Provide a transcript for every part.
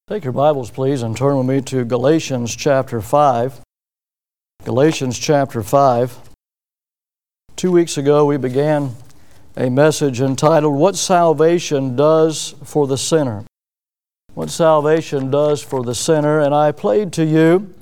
Take your Bibles, please, and turn with me to Galatians chapter 5. Galatians chapter 5. 2 weeks ago, we began a message entitled, What Salvation Does for the Sinner. What Salvation Does for the Sinner. And I played to you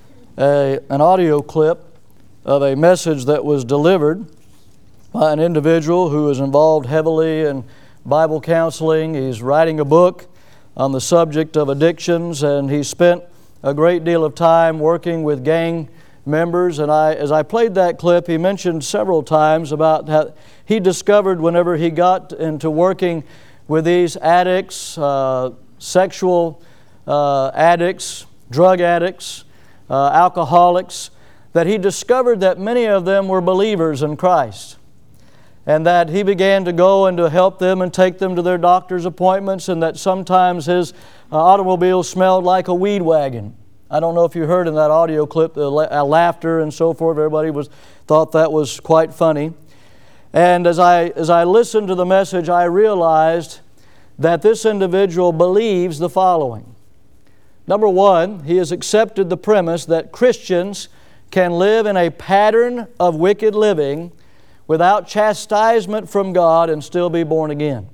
an audio clip of a message that was delivered by an individual who is involved heavily in Bible counseling. He's writing a book on the subject of addictions, and he spent a great deal of time working with gang members. And as I played that clip, he mentioned several times about how he discovered whenever he got into working with these addicts, sexual addicts, drug addicts, alcoholics, that he discovered that many of them were believers in Christ. And that he began to go and to help them and take them to their doctor's appointments, and that sometimes his automobile smelled like a weed wagon. I don't know if you heard in that audio clip the laughter and so forth. Everybody thought that was quite funny. And as I listened to the message, I realized that this individual believes the following. Number one, he has accepted the premise that Christians can live in a pattern of wicked living without chastisement from God and still be born again.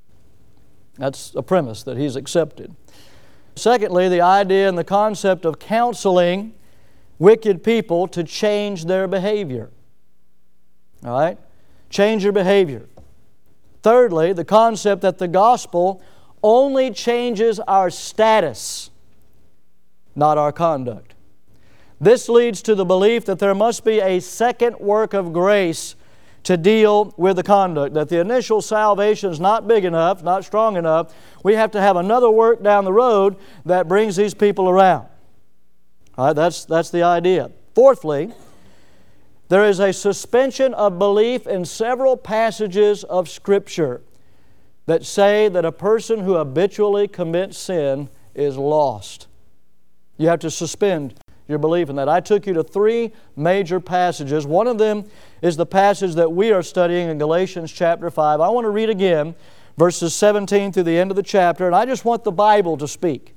That's a premise that he's accepted. Secondly, the idea and the concept of counseling wicked people to change their behavior. All right? Change your behavior. Thirdly, the concept that the gospel only changes our status, not our conduct. This leads to the belief that there must be a second work of grace to deal with the conduct, that the initial salvation is not big enough, not strong enough. We have to have another work down the road that brings these people around. All right, that's the idea. Fourthly, there is a suspension of belief in several passages of Scripture that say that a person who habitually commits sin is lost. You have to suspend your belief in that. I took you to three major passages. One of them is the passage that we are studying in Galatians chapter 5. I want to read again verses 17 through the end of the chapter, and I just want the Bible to speak.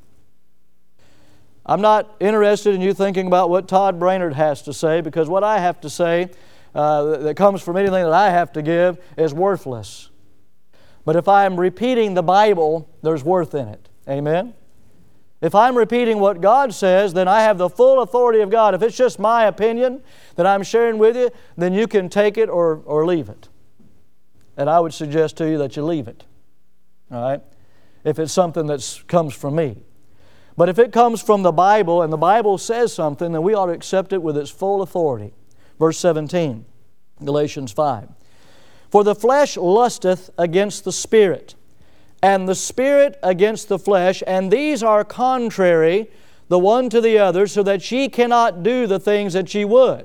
I'm not interested in you thinking about what Todd Brainerd has to say, because what I have to say that comes from anything that I have to give is worthless. But if I'm repeating the Bible, there's worth in it. Amen? If I'm repeating what God says, then I have the full authority of God. If it's just my opinion that I'm sharing with you, then you can take it or leave it. And I would suggest to you that you leave it. All right? If it's something that comes from me. But if it comes from the Bible and the Bible says something, then we ought to accept it with its full authority. Verse 17, Galatians 5. For the flesh lusteth against the Spirit, and the Spirit against the flesh, and these are contrary the one to the other, so that ye cannot do the things that ye would.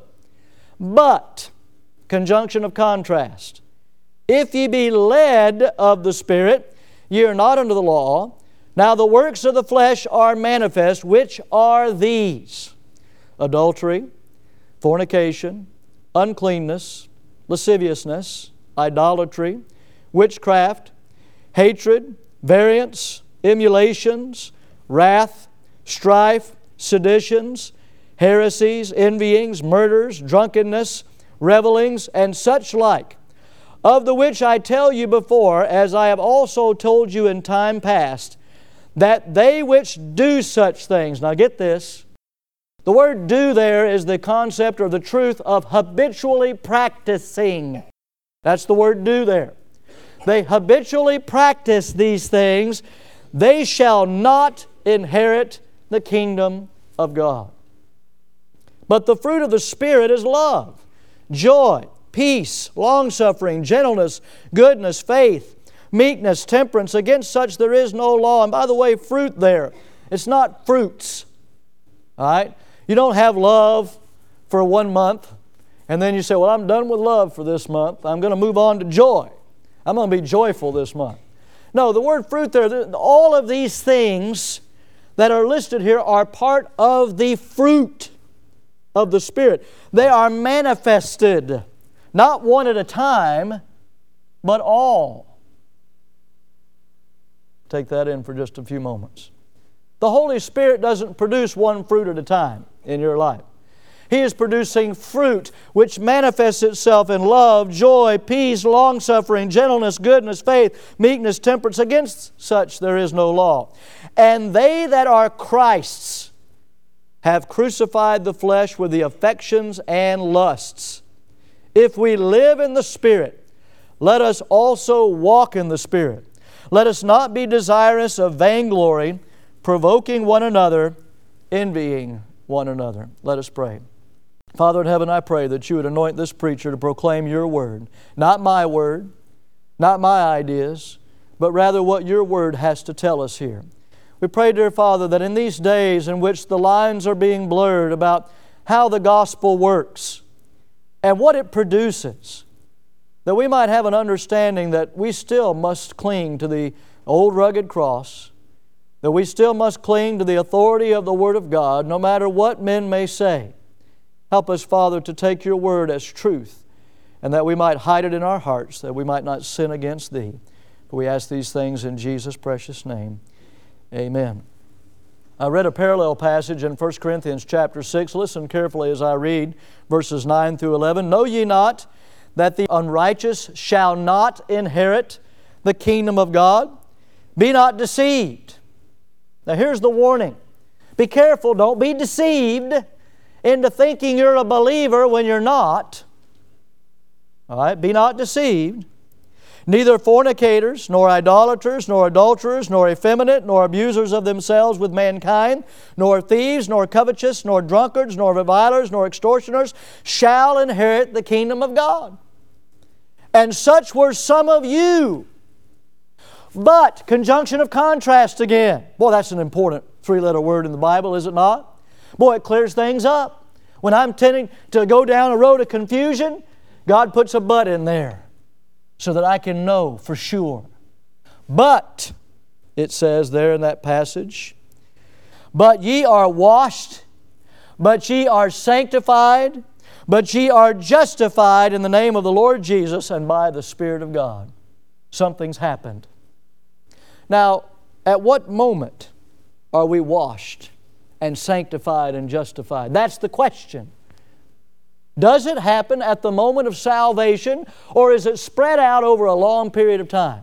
But, conjunction of contrast, if ye be led of the Spirit, ye are not under the law. Now the works of the flesh are manifest, which are these: adultery, fornication, uncleanness, lasciviousness, idolatry, witchcraft, hatred, variance, emulations, wrath, strife, seditions, heresies, envyings, murders, drunkenness, revellings, and such like, of the which I tell you before, as I have also told you in time past, that they which do such things, now get this, the word do there is the concept or the truth of habitually practicing. That's the word do there. They habitually practice these things, they shall not inherit the kingdom of God. But the fruit of the Spirit is love, joy, peace, long-suffering, gentleness, goodness, faith, meekness, temperance. Against such there is no law. And by the way, fruit there, it's not fruits. All right? You don't have love for 1 month, and then you say, well, I'm done with love for this month. I'm going to move on to joy. I'm going to be joyful this month. No, the word fruit there, all of these things that are listed here are part of the fruit of the Spirit. They are manifested, not one at a time, but all. Take that in for just a few moments. The Holy Spirit doesn't produce one fruit at a time in your life. He is producing fruit which manifests itself in love, joy, peace, long-suffering, gentleness, goodness, faith, meekness, temperance. Against such there is no law. And they that are Christ's have crucified the flesh with the affections and lusts. If we live in the Spirit, let us also walk in the Spirit. Let us not be desirous of vainglory, provoking one another, envying one another. Let us pray. Father in heaven, I pray that You would anoint this preacher to proclaim Your Word. Not my word, not my ideas, but rather what Your Word has to tell us here. We pray, dear Father, that in these days in which the lines are being blurred about how the gospel works and what it produces, that we might have an understanding that we still must cling to the old rugged cross, that we still must cling to the authority of the Word of God, no matter what men may say. Help us, Father, to take Your Word as truth, and that we might hide it in our hearts, that we might not sin against Thee. For we ask these things in Jesus' precious name. Amen. I read a parallel passage in 1 Corinthians chapter 6. Listen carefully as I read verses 9 through 11. Know ye not that the unrighteous shall not inherit the kingdom of God? Be not deceived. Now here's the warning. Be careful, don't be deceived into thinking you're a believer when you're not. All right, be not deceived. Neither fornicators, nor idolaters, nor adulterers, nor effeminate, nor abusers of themselves with mankind, nor thieves, nor covetous, nor drunkards, nor revilers, nor extortioners shall inherit the kingdom of God. And such were some of you. But, conjunction of contrast again. Boy, that's an important three-letter word in the Bible, is it not? Boy, it clears things up. When I'm tending to go down a road of confusion, God puts a but in there so that I can know for sure. But, it says there in that passage, but ye are washed, but ye are sanctified, but ye are justified in the name of the Lord Jesus and by the Spirit of God. Something's happened. Now, at what moment are we washed and sanctified and justified? That's the question. Does it happen at the moment of salvation, or is it spread out over a long period of time?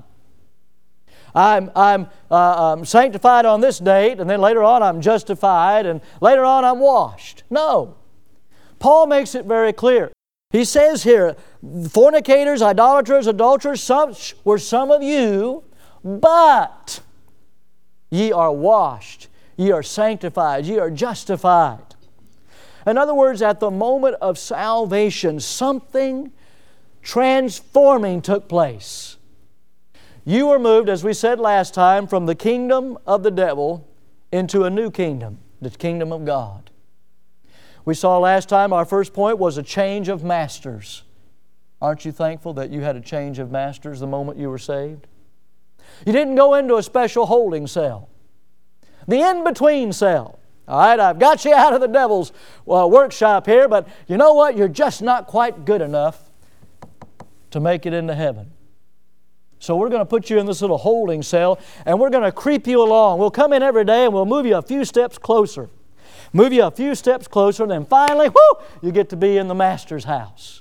I'm sanctified on this date, and then later on I'm justified, and later on I'm washed. No. Paul makes it very clear. He says here, fornicators, idolaters, adulterers, such were some of you, but ye are washed, ye are sanctified, ye are justified. In other words, at the moment of salvation, something transforming took place. You were moved, as we said last time, from the kingdom of the devil into a new kingdom, the kingdom of God. We saw last time our first point was a change of masters. Aren't you thankful that you had a change of masters the moment you were saved? You didn't go into a special holding cell. The in-between cell. All right, I've got you out of the devil's workshop here, but you know what? You're just not quite good enough to make it into heaven. So we're going to put you in this little holding cell, and we're going to creep you along. We'll come in every day, and we'll move you a few steps closer. Move you a few steps closer, and then finally, you get to be in the Master's house.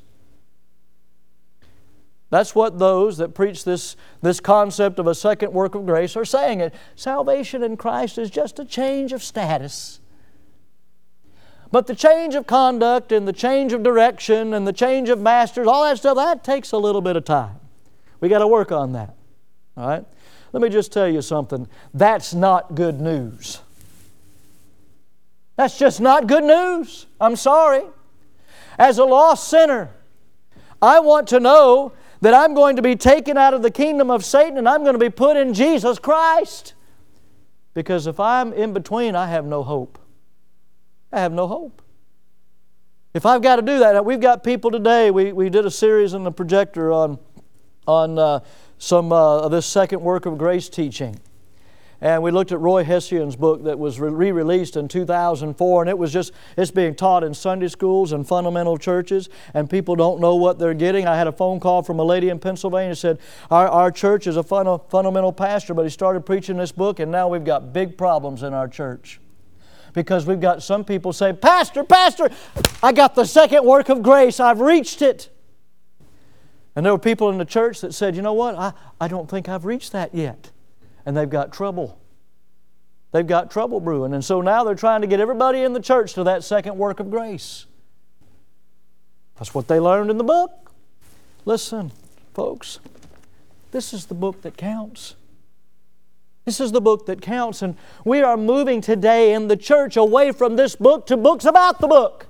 That's what those that preach this concept of a second work of grace are saying. Salvation in Christ is just a change of status. But the change of conduct and the change of direction and the change of masters, all that stuff, that takes a little bit of time. We got to work on that. All right? Let me just tell you something. That's not good news. That's just not good news. I'm sorry. As a lost sinner, I want to know that I'm going to be taken out of the kingdom of Satan and I'm going to be put in Jesus Christ. Because if I'm in between, I have no hope. I have no hope. If I've got to do that, we've got people today, we did a series in the projector on some of this second work of grace teaching. And we looked at Roy Hession's book that was re-released in 2004, and it's being taught in Sunday schools and fundamental churches, and people don't know what they're getting. I had a phone call from a lady in Pennsylvania who said, our church is a fundamental pastor, but he started preaching this book, and now we've got big problems in our church. Because we've got some people say, Pastor, I got the second work of grace. I've reached it. And there were people in the church that said, you know what, I don't think I've reached that yet. And they've got trouble. They've got trouble brewing. And so now they're trying to get everybody in the church to that second work of grace. That's what they learned in the book. Listen, folks, this is the book that counts. This is the book that counts. And we are moving today in the church away from this book to books about the book.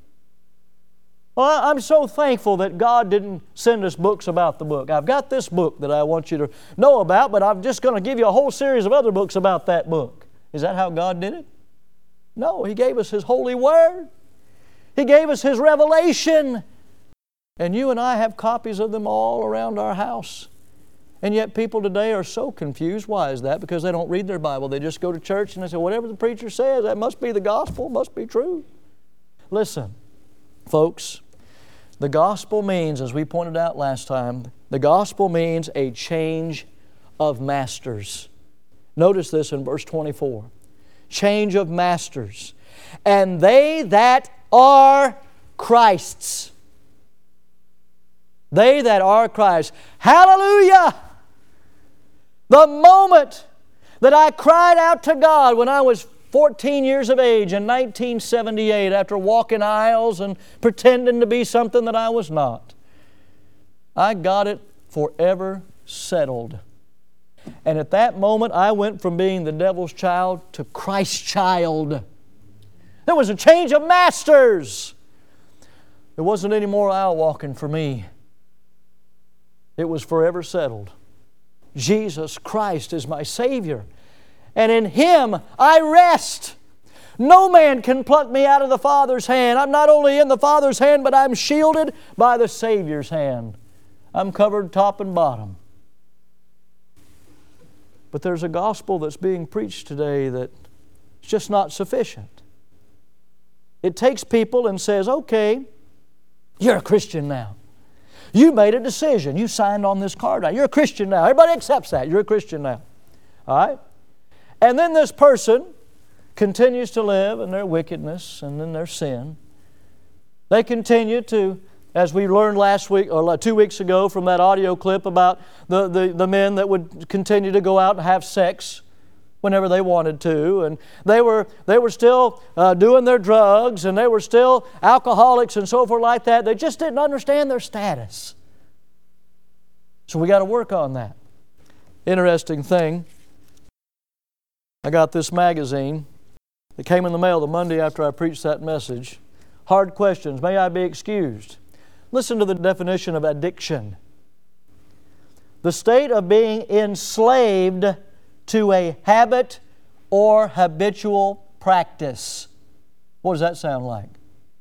Well, I'm so thankful that God didn't send us books about the book. I've got this book that I want you to know about, but I'm just going to give you a whole series of other books about that book. Is that how God did it? No, He gave us His holy Word. He gave us His revelation. And you and I have copies of them all around our house. And yet people today are so confused. Why is that? Because they don't read their Bible. They just go to church and they say, whatever the preacher says, that must be the gospel, must be true. Listen, folks, the gospel means, as we pointed out last time, the gospel means a change of masters. Notice this in verse 24. Change of masters. And they that are Christ's. They that are Christ's. Hallelujah! The moment that I cried out to God when I was 14 years of age in 1978, after walking aisles and pretending to be something that I was not, I got it forever settled. And at that moment, I went from being the devil's child to Christ's child. There was a change of masters. There wasn't any more aisle walking for me. It was forever settled. Jesus Christ is my Savior. And in Him I rest. No man can pluck me out of the Father's hand. I'm not only in the Father's hand, but I'm shielded by the Savior's hand. I'm covered top and bottom. But there's a gospel that's being preached today that's just not sufficient. It takes people and says, okay, you're a Christian now. You made a decision. You signed on this card. You're a Christian now. Everybody accepts that. You're a Christian now. All right? And then this person continues to live in their wickedness and in their sin. They continue to, as we learned last week or 2 weeks ago from that audio clip about the men that would continue to go out and have sex whenever they wanted to, and they were still doing their drugs, and they were still alcoholics and so forth like that. They just didn't understand their status. So we got to work on that. Interesting thing, I got this magazine that came in the mail the Monday after I preached that message. Hard Questions, May I Be Excused? Listen to the definition of addiction. The state of being enslaved to a habit or habitual practice. What does that sound like?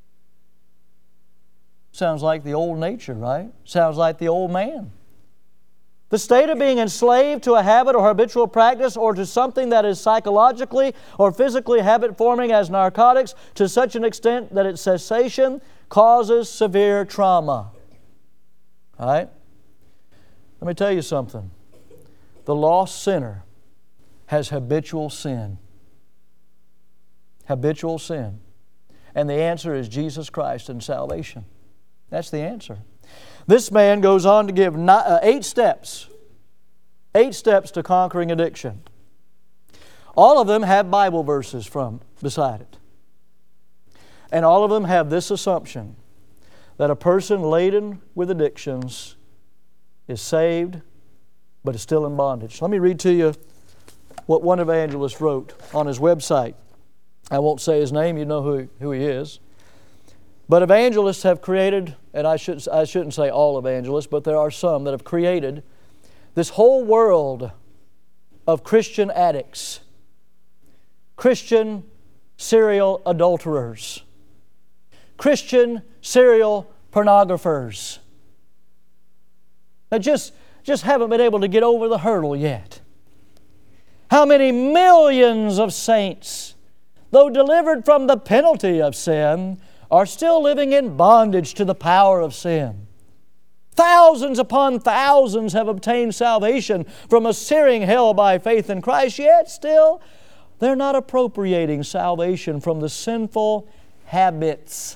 Sounds like the old nature, right? Sounds like the old man. The state of being enslaved to a habit or habitual practice or to something that is psychologically or physically habit-forming as narcotics to such an extent that its cessation causes severe trauma. All right? Let me tell you something. The lost sinner has habitual sin. Habitual sin. And the answer is Jesus Christ and salvation. That's the answer. This man goes on to give 8 steps. 8 steps to conquering addiction. All of them have Bible verses beside it. And all of them have this assumption, that a person laden with addictions is saved, but is still in bondage. Let me read to you what one evangelist wrote on his website. I won't say his name, you know who he is. But evangelists have created, and I shouldn't say all evangelists, but there are some that have created this whole world of Christian addicts, Christian serial adulterers, Christian serial pornographers that just haven't been able to get over the hurdle yet. How many millions of saints, though delivered from the penalty of sin, are still living in bondage to the power of sin? Thousands upon thousands have obtained salvation from a searing hell by faith in Christ, yet still they're not appropriating salvation from the sinful habits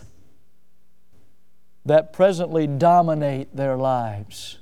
that presently dominate their lives.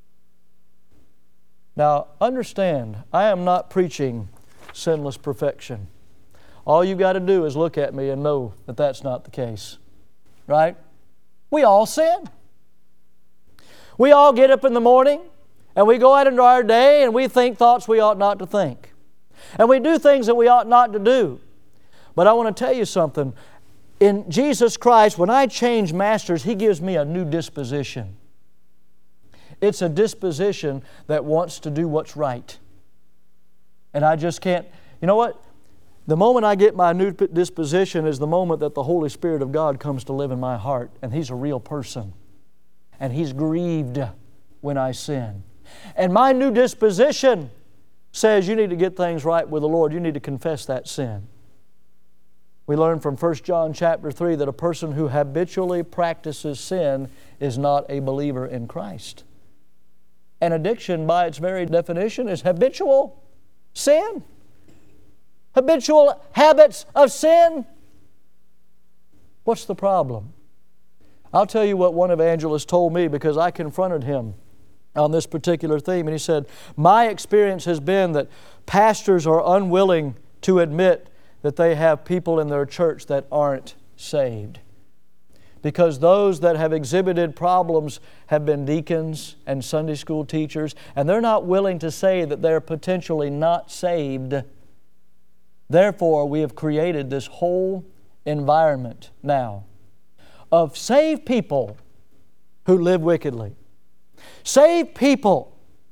Now, understand, I am not preaching sinless perfection. All you've got to do is look at me and know that that's not the case. Right? We all sin. We all get up in the morning and we go out into our day and we think thoughts we ought not to think. And we do things that we ought not to do. But I want to tell you something. In Jesus Christ, when I change masters, He gives me a new disposition. It's a disposition that wants to do what's right. And I just can't, you know what? The moment I get my new disposition is the moment that the Holy Spirit of God comes to live in my heart, and He's a real person. And He's grieved when I sin. And my new disposition says you need to get things right with the Lord. You need to confess that sin. We learn from 1 John chapter 3 that a person who habitually practices sin is not a believer in Christ. And addiction, by its very definition, is habitual sin. Habitual habits of sin. What's the problem? I'll tell you what one evangelist told me, because I confronted him on this particular theme. And he said, my experience has been that pastors are unwilling to admit that they have people in their church that aren't saved. Because those that have exhibited problems have been deacons and Sunday school teachers, and they're not willing to say that they're potentially not saved. Therefore, we have created this whole environment now of saved people who live wickedly. Saved people.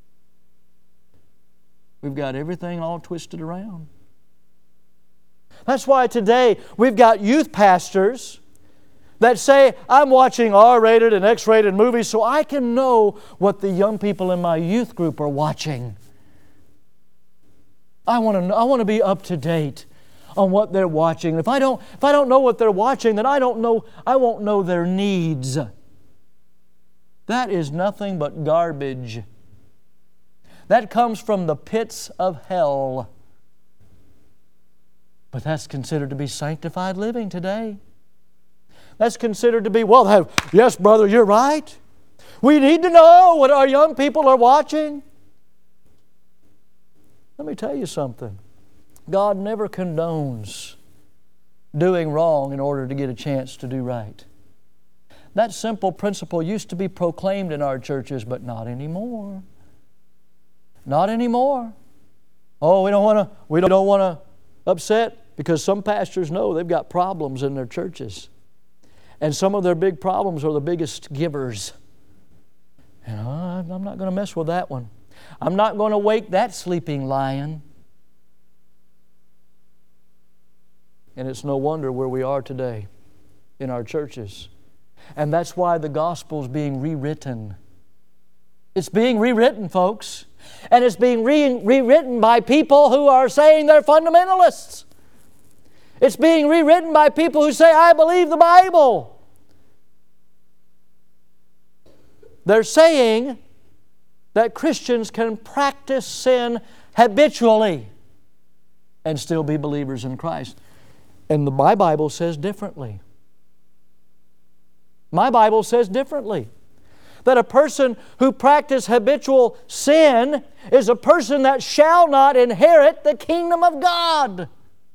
We've got everything all twisted around. That's why today we've got youth pastors that say, I'm watching R-rated and X-rated movies so I can know what the young people in my youth group are watching. I want to be up to date on what they're watching. If I don't know what they're watching, then I won't know their needs. That is nothing but garbage. That comes from the pits of hell. But that's considered to be sanctified living today. That's considered to be, yes, brother, you're right. We need to know what our young people are watching. Let me tell you something. God never condones doing wrong in order to get a chance to do right. That simple principle used to be proclaimed in our churches, but not anymore. Not anymore. Oh, we don't want to upset, because some pastors know they've got problems in their churches. And some of their big problems are the biggest givers. And I'm not going to mess with that one. I'm not going to wake that sleeping lion. And it's no wonder where we are today in our churches. And that's why the gospel's being rewritten. It's being rewritten, folks. And it's being rewritten by people who are saying they're fundamentalists. It's being rewritten by people who say, I believe the Bible. They're saying that Christians can practice sin habitually and still be believers in Christ. And my Bible says differently. My Bible says differently. That a person who practices habitual sin is a person that shall not inherit the kingdom of God.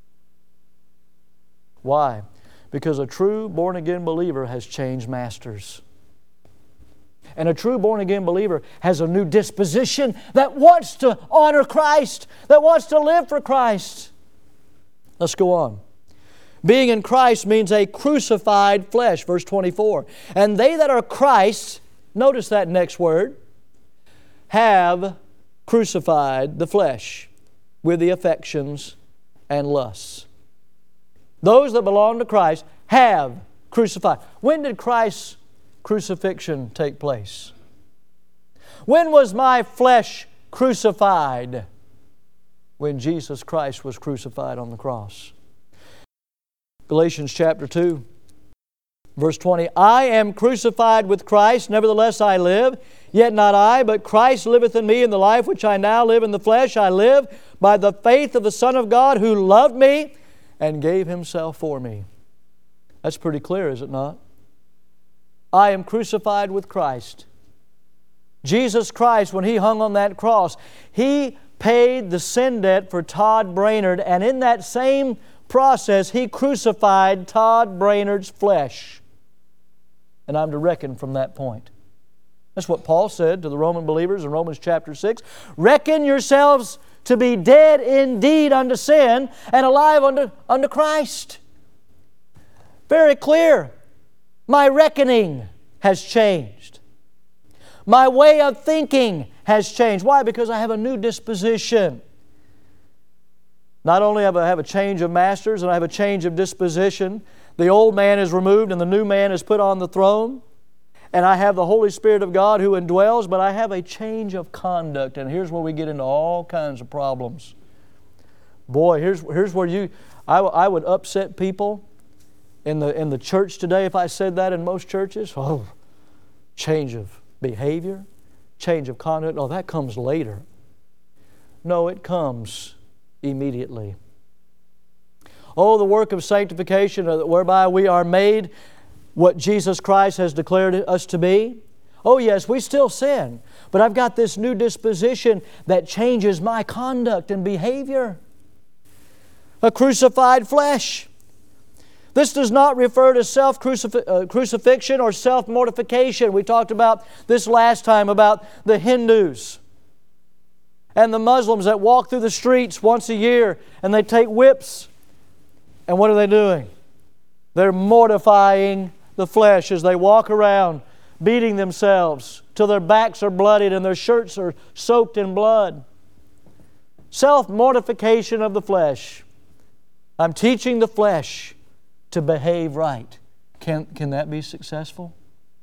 Why? Because a true born-again believer has changed masters. And a true born-again believer has a new disposition that wants to honor Christ, that wants to live for Christ. Let's go on. Being in Christ means a crucified flesh, verse 24. And they that are Christ's, notice that next word, have crucified the flesh with the affections and lusts. Those that belong to Christ have crucified. When did Christ's crucifixion take place? When was my flesh crucified? when Jesus Christ was crucified on the cross. Galatians chapter 2, verse 20. I am crucified with Christ, nevertheless I live. Yet not I, but Christ liveth in me, and the life which I now live in the flesh I live by the faith of the Son of God who loved me and gave Himself for me. That's pretty clear, is it not? I am crucified with Christ. Jesus Christ, when He hung on that cross, He paid the sin debt for Todd Brainerd, and in that same process, He crucified Todd Brainerd's flesh. And I'm to reckon from that point. That's what Paul said to the Roman believers in Romans chapter 6. Reckon yourselves to be dead indeed unto sin and alive unto Christ. Very clear. My reckoning has changed. My way of thinking has changed. Why? Because I have a new disposition. Not only have I have a change of masters and I have a change of disposition, the old man is removed and the new man is put on the throne. And I have the Holy Spirit of God who indwells, but I have a change of conduct. And here's where we get into all kinds of problems. Boy, here's where I would upset people in the church today if I said that in most churches. Oh, change of behavior, change of conduct. Oh, that comes later. No, it comes immediately. Oh, the work of sanctification whereby we are made what Jesus Christ has declared us to be. Oh yes, we still sin, but I've got this new disposition that changes my conduct and behavior. A crucified flesh. This does not refer to self-crucifixion or self-mortification. We talked about this last time about the Hindus and the Muslims that walk through the streets once a year and they take whips. And what are they doing? They're mortifying the flesh as they walk around, beating themselves till their backs are bloodied and their shirts are soaked in blood. Self-mortification of the flesh. I'm teaching the flesh to behave right. Can that be successful?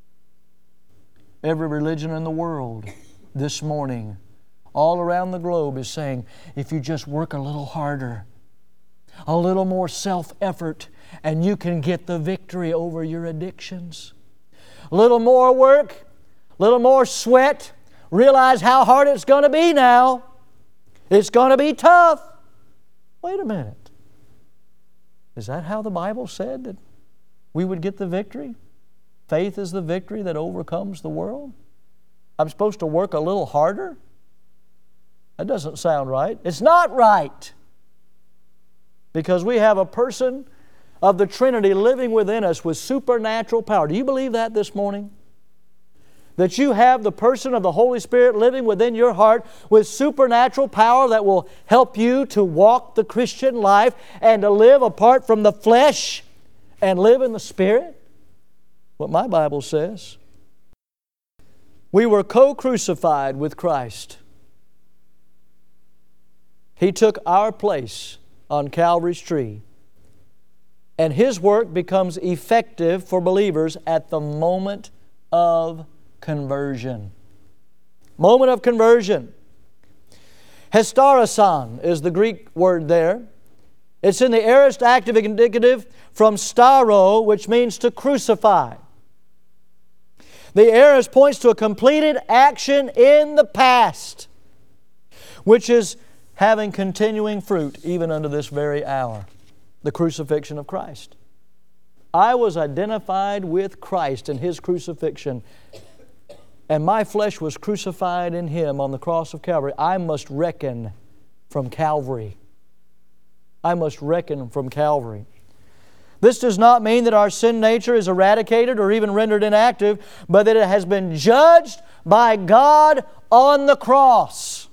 Every religion in the world this morning, all around the globe, is saying, if you just work a little harder, a little more self-effort, and you can get the victory over your addictions. A little more work, a little more sweat. Realize how hard it's going to be now. It's going to be tough. Wait a minute. Is that how the Bible said that we would get the victory? Faith is the victory that overcomes the world? I'm supposed to work a little harder? That doesn't sound right. It's not right. Because we have a person of the Trinity living within us with supernatural power. Do you believe that this morning? That you have the person of the Holy Spirit living within your heart with supernatural power that will help you to walk the Christian life and to live apart from the flesh and live in the Spirit? What my Bible says. We were co-crucified with Christ. He took our place on Calvary's tree. And His work becomes effective for believers at the moment of conversion. Moment of conversion. Hestarasan is the Greek word there. It's in the aorist active indicative from staro, which means to crucify. The aorist points to a completed action in the past, which is having continuing fruit even unto this very hour. The crucifixion of Christ. I was identified with Christ in His crucifixion, and my flesh was crucified in Him on the cross of Calvary. I must reckon from Calvary. I must reckon from Calvary. This does not mean that our sin nature is eradicated or even rendered inactive, but that it has been judged by God on the cross.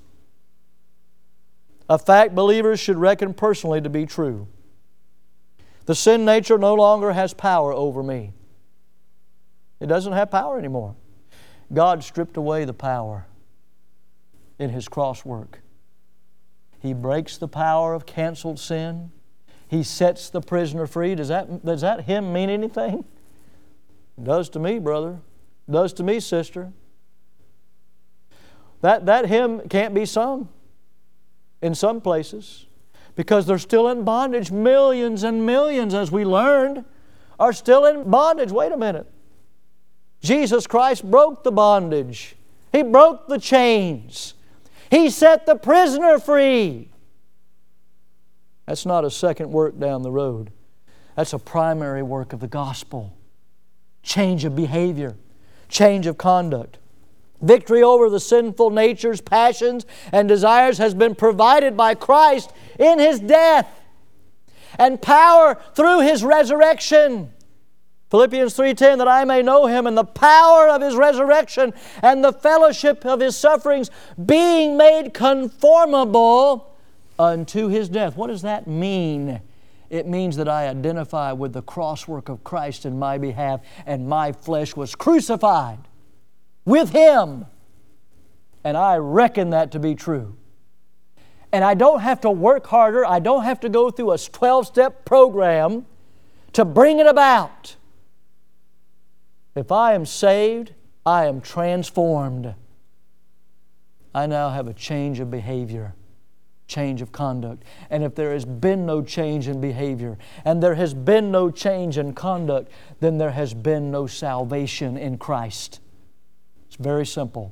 A fact believers should reckon personally to be true. The sin nature no longer has power over me. It doesn't have power anymore. God stripped away the power in His cross work. He breaks the power of canceled sin. He sets the prisoner free. Does that hymn mean anything? It does to me, brother. It does to me, sister. That hymn can't be sung in some places because they're still in bondage. Millions and millions, as we learned, are still in bondage. Wait a minute. Jesus Christ broke the bondage. He broke the chains. He set the prisoner free. That's not a second work down the road. That's a primary work of the gospel. Change of behavior, change of conduct. Victory over the sinful natures, passions, and desires has been provided by Christ in His death, and power through His resurrection. Philippians 3:10, that I may know Him and the power of His resurrection and the fellowship of His sufferings, being made conformable unto His death. What does that mean? It means that I identify with the cross work of Christ in my behalf, and my flesh was crucified with Him. And I reckon that to be true. And I don't have to work harder. I don't have to go through a 12-step program to bring it about. If I am saved, I am transformed. I now have a change of behavior, change of conduct. And if there has been no change in behavior, and there has been no change in conduct, then there has been no salvation in Christ. It's very simple.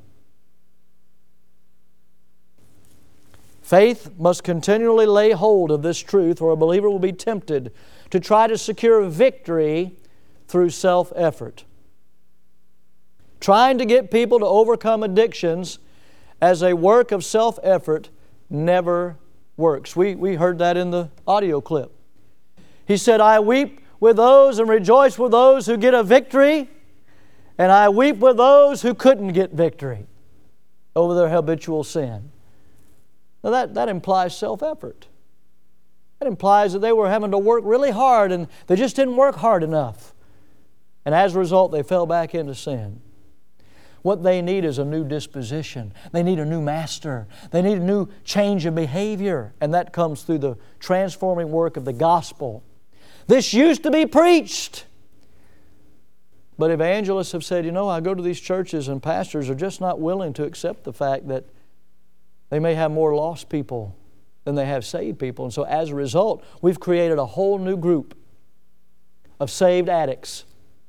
Faith must continually lay hold of this truth, or a believer will be tempted to try to secure victory through self-effort. Trying to get people to overcome addictions as a work of self-effort never works. We heard that in the audio clip. He said, I weep with those and rejoice with those who get a victory, and I weep with those who couldn't get victory over their habitual sin. Now that implies self-effort. That implies that they were having to work really hard and they just didn't work hard enough. And as a result, they fell back into sin. What they need is a new disposition. They need a new master. They need a new change of behavior. And that comes through the transforming work of the gospel. This used to be preached. But evangelists have said, I go to these churches and pastors are just not willing to accept the fact that they may have more lost people than they have saved people. And so as a result, we've created a whole new group of saved addicts.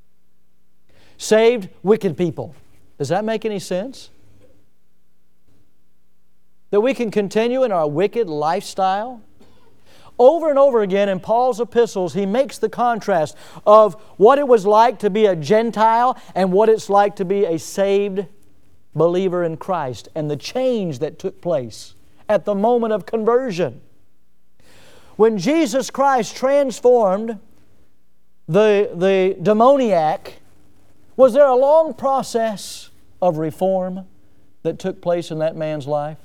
Saved wicked people. Does that make any sense? That we can continue in our wicked lifestyle? Over and over again in Paul's epistles, he makes the contrast of what it was like to be a Gentile and what it's like to be a saved believer in Christ, and the change that took place at the moment of conversion. When Jesus Christ transformed the demoniac, was there a long process of reform that took place in that man's life?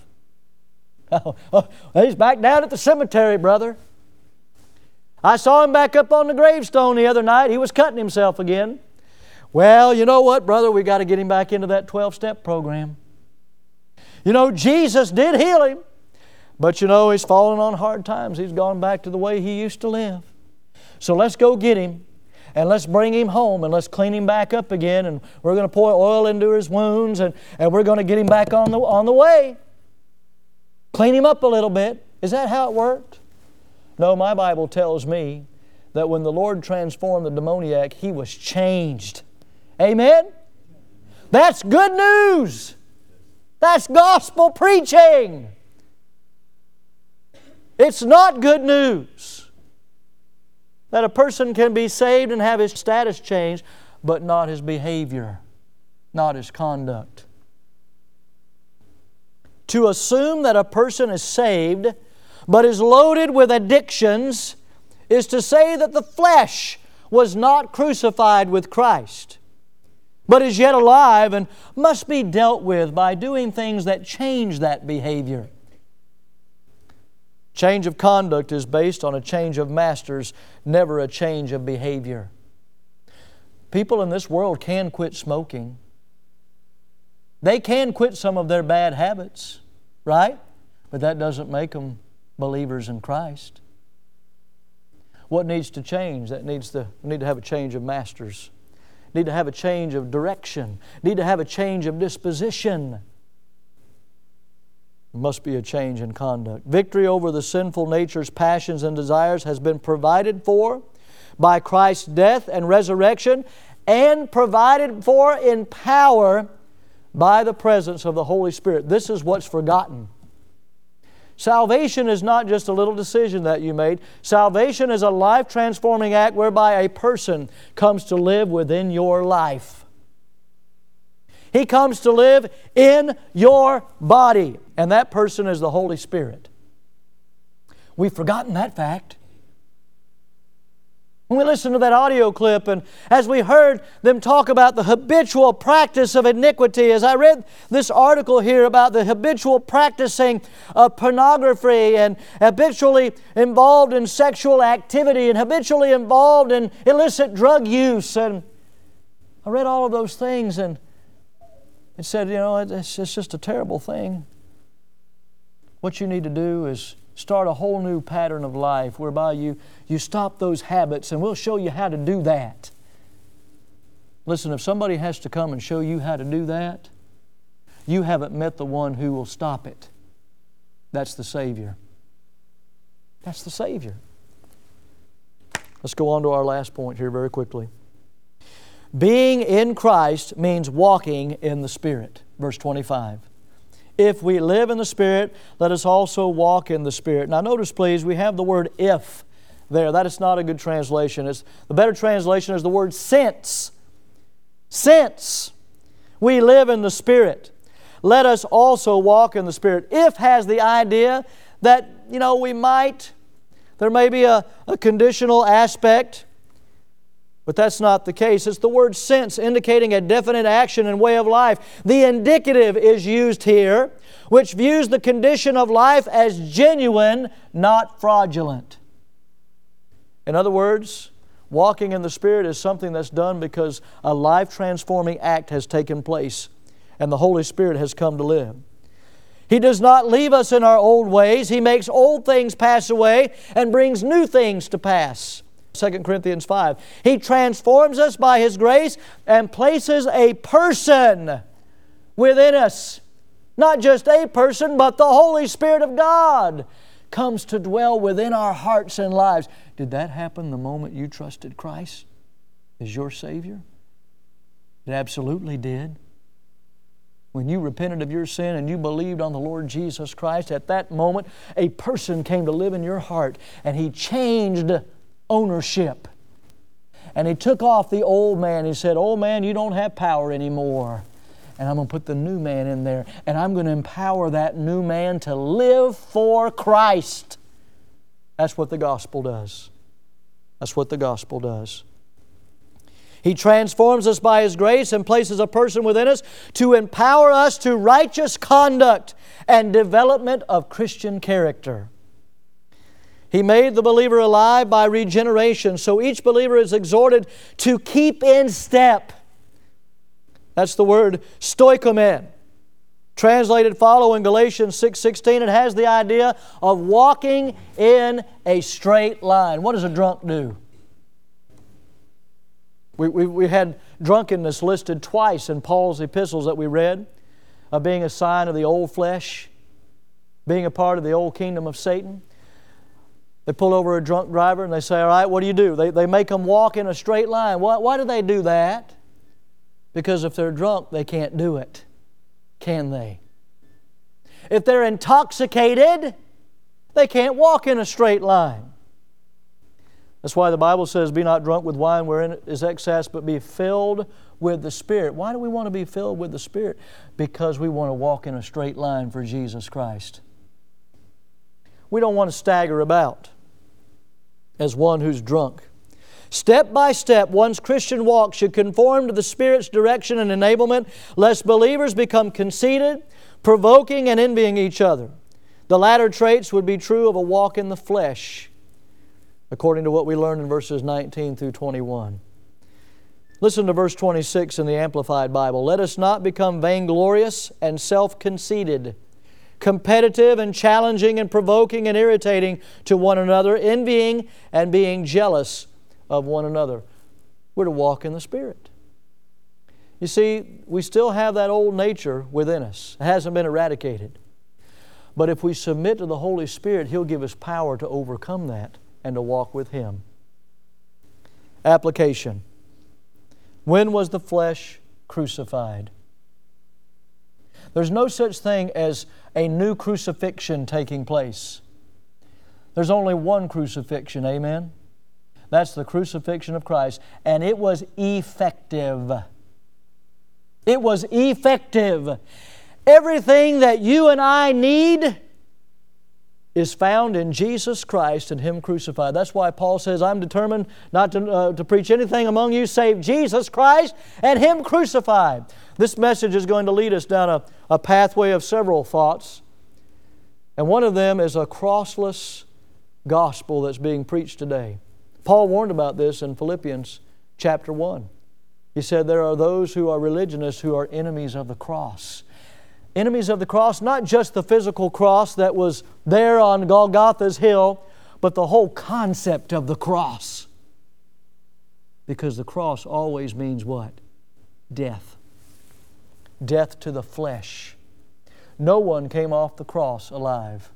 He's back down at the cemetery, brother. I saw him back up on the gravestone the other night. He was cutting himself again. Well, you know what, brother? We got to get him back into that 12-step program. Jesus did heal him. But he's fallen on hard times. He's gone back to the way he used to live. So let's go get him. And let's bring him home and let's clean him back up again. And we're going to pour oil into his wounds and we're going to get him back on the way. Clean him up a little bit. Is that how it worked? No, my Bible tells me that when the Lord transformed the demoniac, he was changed. Amen? That's good news. That's gospel preaching. It's not good news that a person can be saved and have his status changed, but not his behavior, not his conduct. To assume that a person is saved but is loaded with addictions is to say that the flesh was not crucified with Christ, but is yet alive and must be dealt with by doing things that change that behavior. Change of conduct is based on a change of masters, never a change of behavior. People in this world can quit smoking. They can quit some of their bad habits, right? But that doesn't make them believers in Christ. What needs to change? We need to have a change of masters. Need to have a change of direction. Need to have a change of disposition. There must be a change in conduct. Victory over the sinful nature's passions and desires has been provided for by Christ's death and resurrection, and provided for in power by the presence of the Holy Spirit. This is what's forgotten. Salvation is not just a little decision that you made. Salvation is a life-transforming act whereby a person comes to live within your life. He comes to live in your body, and that person is the Holy Spirit. We've forgotten that fact. When we listened to that audio clip, and as we heard them talk about the habitual practice of iniquity, as I read this article here about the habitual practicing of pornography and habitually involved in sexual activity and habitually involved in illicit drug use, and I read all of those things, and it said, it's just a terrible thing. What you need to do is start a whole new pattern of life whereby you stop those habits, and we'll show you how to do that. Listen, if somebody has to come and show you how to do that, you haven't met the one who will stop it. That's the Savior. That's the Savior. Let's go on to our last point here very quickly. Being in Christ means walking in the Spirit. Verse 25. If we live in the Spirit, let us also walk in the Spirit. Now notice please, we have the word if there. That is not a good translation. The better translation is the word since. Since we live in the Spirit, let us also walk in the Spirit. If has the idea that, there may be a conditional aspect, but that's not the case. It's the word since, indicating a definite action and way of life. The indicative is used here, which views the condition of life as genuine, not fraudulent. In other words, walking in the Spirit is something that's done because a life-transforming act has taken place and the Holy Spirit has come to live. He does not leave us in our old ways. He makes old things pass away and brings new things to pass. 2 Corinthians 5. He transforms us by His grace and places a person within us. Not just a person, but the Holy Spirit of God comes to dwell within our hearts and lives. Did that happen the moment you trusted Christ as your Savior? It absolutely did. When you repented of your sin and you believed on the Lord Jesus Christ, at that moment a person came to live in your heart, and He changed ownership. And He took off the old man. He said, "Old man, you don't have power anymore. And I'm going to put the new man in there. And I'm going to empower that new man to live for Christ." That's what the gospel does. That's what the gospel does. He transforms us by His grace and places a person within us to empower us to righteous conduct and development of Christian character. He made the believer alive by regeneration, so each believer is exhorted to keep in step. That's the word stoikomen. Translated follow in Galatians 6:16, it has the idea of walking in a straight line. What does a drunk do? We had drunkenness listed twice in Paul's epistles that we read, of being a sign of the old flesh, being a part of the old kingdom of Satan. They pull over a drunk driver and they say, "All right, what do? They make them walk in a straight line." Why do they do that? Because if they're drunk, they can't do it. Can they? If they're intoxicated, they can't walk in a straight line. That's why the Bible says, "Be not drunk with wine wherein is excess, but be filled with the Spirit." Why do we want to be filled with the Spirit? Because we want to walk in a straight line for Jesus Christ. We don't want to stagger about as one who's drunk. Step by step, one's Christian walk should conform to the Spirit's direction and enablement, lest believers become conceited, provoking and envying each other. The latter traits would be true of a walk in the flesh, according to what we learned in verses 19 through 21. Listen to verse 26 in the Amplified Bible. "Let us not become vainglorious and self-conceited, competitive and challenging and provoking and irritating to one another, envying and being jealous of one another." We're to walk in the Spirit. You see, we still have that old nature within us. It hasn't been eradicated. But if we submit to the Holy Spirit, He'll give us power to overcome that and to walk with Him. Application. When was the flesh crucified? There's no such thing as a new crucifixion taking place. There's only one crucifixion, amen? That's the crucifixion of Christ, and it was effective. It was effective. Everything that you and I need is found in Jesus Christ and Him crucified. That's why Paul says, I'm determined not to preach anything among you save Jesus Christ and Him crucified. This message is going to lead us down a pathway of several thoughts. And one of them is a crossless gospel that's being preached today. Paul warned about this in Philippians chapter 1. He said there are those who are religionists who are enemies of the cross. Enemies of the cross, not just the physical cross that was there on Golgotha's hill, but the whole concept of the cross. Because the cross always means what? Death. Death to the flesh. No one came off the cross alive.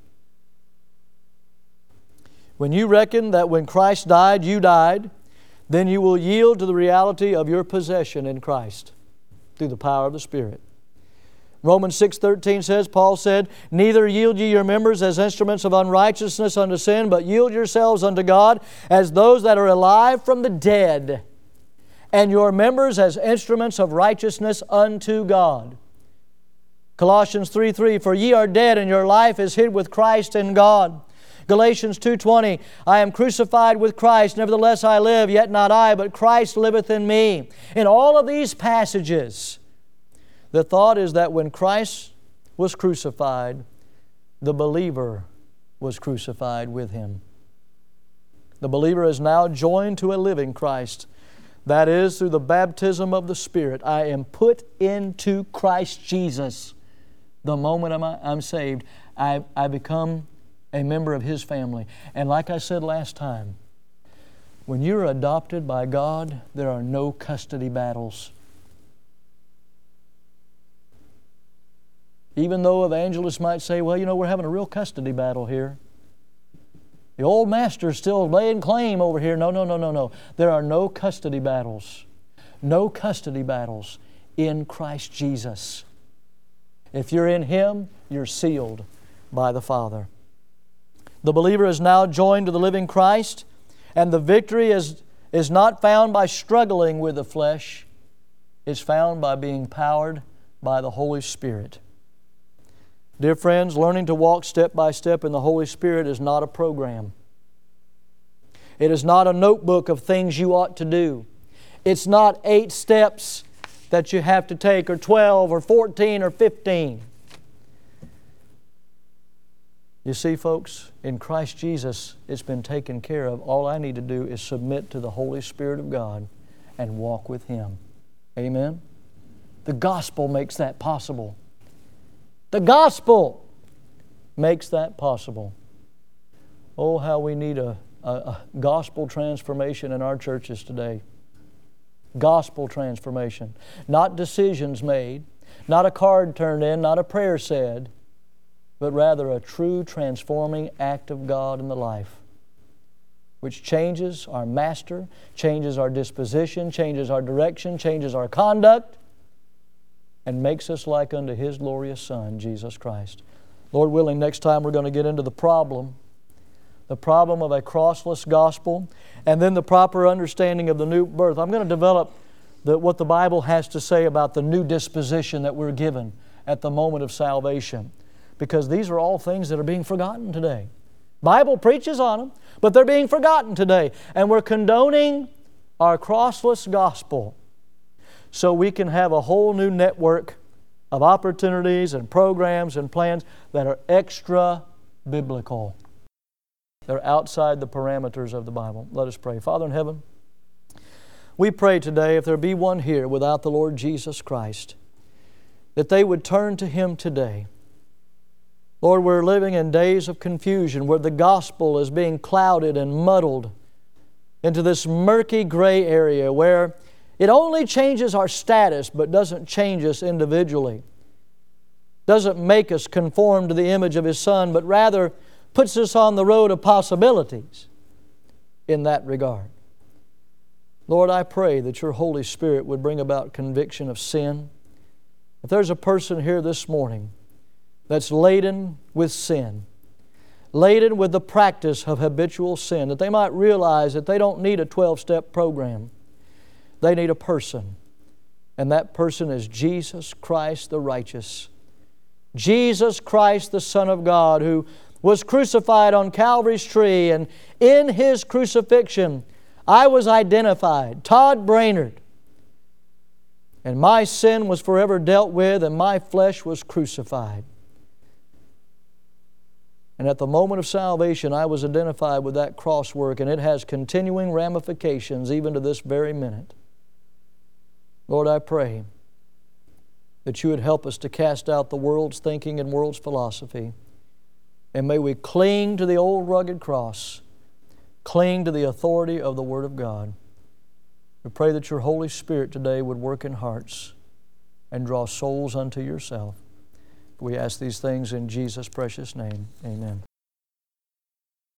When you reckon that when Christ died, you died, then you will yield to the reality of your possession in Christ through the power of the Spirit. Romans 6:13 says, Paul said, neither yield ye your members as instruments of unrighteousness unto sin, but yield yourselves unto God as those that are alive from the dead, and your members as instruments of righteousness unto God. Colossians 3:3, for ye are dead, and your life is hid with Christ in God. Galatians 2:20, I am crucified with Christ, nevertheless I live, yet not I, but Christ liveth in me. In all of these passages, the thought is that when Christ was crucified, the believer was crucified with Him. The believer is now joined to a living Christ. That is, through the baptism of the Spirit, I am put into Christ Jesus. The moment I'm saved, I become a member of His family. And like I said last time, when you're adopted by God, there are no custody battles. Even though evangelists might say, well, you know, we're having a real custody battle here. The old master's still laying claim over here. No. There are no custody battles. No custody battles in Christ Jesus. If you're in Him, you're sealed by the Father. The believer is now joined to the living Christ, and the victory is not found by struggling with the flesh. It's found by being powered by the Holy Spirit. Dear friends, learning to walk step by step in the Holy Spirit is not a program. It is not a notebook of things you ought to do. It's not 8 steps that you have to take, or 12, or 14, or 15. You see, folks, in Christ Jesus, it's been taken care of. All I need to do is submit to the Holy Spirit of God and walk with Him. Amen? The gospel makes that possible. The gospel makes that possible. Oh, how we need a gospel transformation in our churches today. Gospel transformation. Not decisions made, not a card turned in, not a prayer said, but rather a true transforming act of God in the life, which changes our master, changes our disposition, changes our direction, changes our conduct, and makes us like unto His glorious Son, Jesus Christ. Lord willing, next time we're going to get into the problem of a crossless gospel, and then the proper understanding of the new birth. I'm going to develop what the Bible has to say about the new disposition that we're given at the moment of salvation, because these are all things that are being forgotten today. Bible preaches on them, but they're being forgotten today, and we're condoning our crossless gospel so we can have a whole new network of opportunities and programs and plans that are extra-biblical. They're outside the parameters of the Bible. Let us pray. Father in heaven, we pray today, if there be one here without the Lord Jesus Christ, that they would turn to Him today. Lord, we're living in days of confusion where the gospel is being clouded and muddled into this murky gray area where it only changes our status but doesn't change us individually. doesn't make us conform to the image of His Son, but rather puts us on the road of possibilities in that regard. Lord, I pray that Your Holy Spirit would bring about conviction of sin. If there's a person here this morning that's laden with sin, laden with the practice of habitual sin, that they might realize that they don't need a 12-step program. They need a person. And that person is Jesus Christ the righteous. Jesus Christ the Son of God, who was crucified on Calvary's tree, and in His crucifixion I was identified, Todd Brainerd, and my sin was forever dealt with, and my flesh was crucified. And at the moment of salvation, I was identified with that cross work, and it has continuing ramifications even to this very minute. Lord, I pray that You would help us to cast out the world's thinking and world's philosophy. And may we cling to the old rugged cross, cling to the authority of the Word of God. We pray that Your Holy Spirit today would work in hearts and draw souls unto Yourself. We ask these things in Jesus' precious name. Amen.